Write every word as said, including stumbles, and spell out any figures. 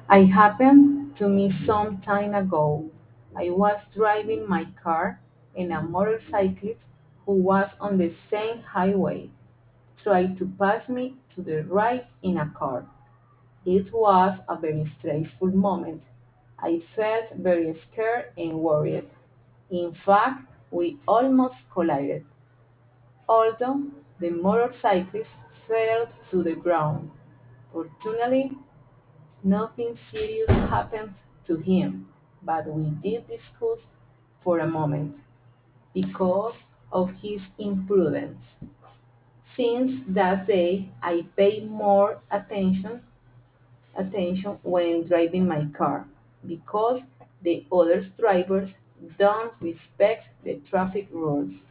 I happened to me some time ago. I was driving my car and a motorcyclist who was on the same highway tried to pass me to the right in a car. It was a very stressful moment. I felt very scared and worried. In fact, we almost collided, although the motorcyclist fell to the ground. Fortunately, nothing serious happened to him, but we did discuss for a moment because of his imprudence. Since that day, I pay more attention attention when driving my car because the other drivers don't respect the traffic rules.